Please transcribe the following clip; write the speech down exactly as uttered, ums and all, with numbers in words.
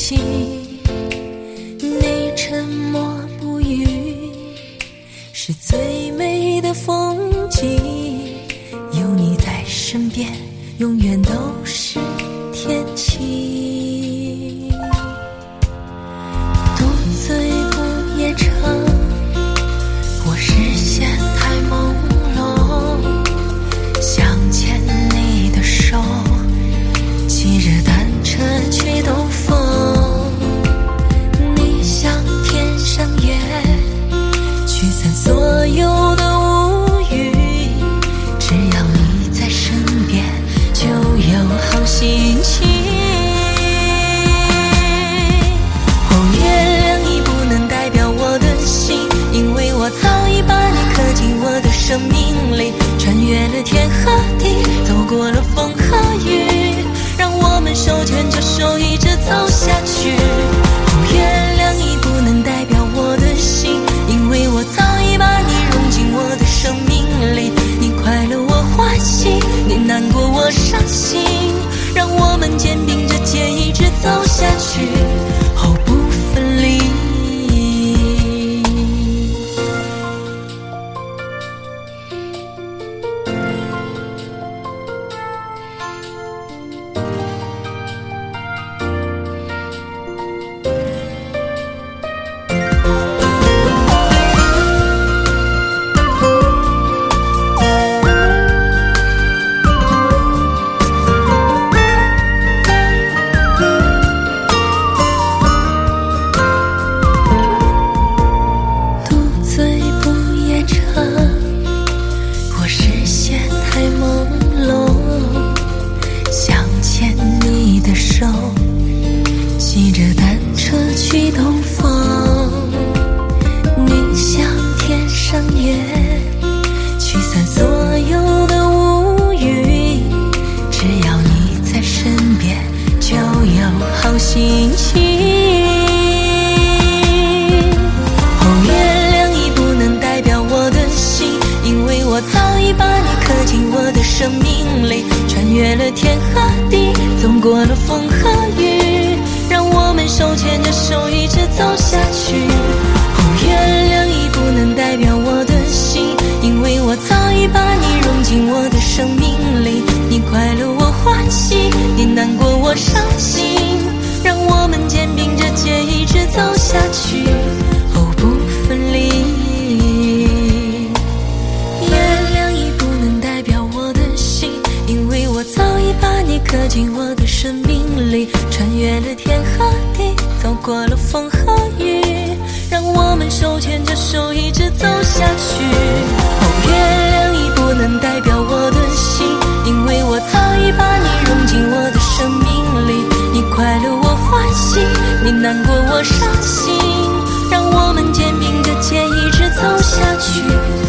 起，你沉默不语，是最美的风景。有你在身边，永远都是天晴。独醉不夜城，我视线太朦胧，想牵你的手，骑着单车去兜风。你像天上月，驱散所有的乌云，只要你在身边，就有好心情。哦，月亮已不能代表我的心，因为我早已把你刻进我的生命里，穿越了天和地，走过了风和雨，让我们手牵着手一直走下去。哦，月亮已不能代表我的心，因为我早已把你融进我的生命里，你快乐我欢喜，你难过我伤心，让我们肩并着肩一直走下去，哦，不分离。骑着单车去兜风，你像天上月，驱散所有的乌云，只要你在身边，就有好心情。哦，月亮已不能代表我的心，因为我早已把你刻进我的生命里，穿越了天和地，走过了风和雨，让我们手牵着手一直走下去。哦，月亮已不能代表我的心，因为我早已把你融进我的生命里，你快乐我欢喜，你难过我伤心，让我们肩并着肩一直走下去，哦，不分离。月亮已不能代表我的心，因为我早已把你刻进我的生命里，穿越了天和地，走过了风和雨，让我们手牵着手一直走下去。哦，月亮已不能代表我的心，因为我早已把你融进我的生命里，你快乐我欢喜，你难过我伤心，让我们肩并着肩一直走下去。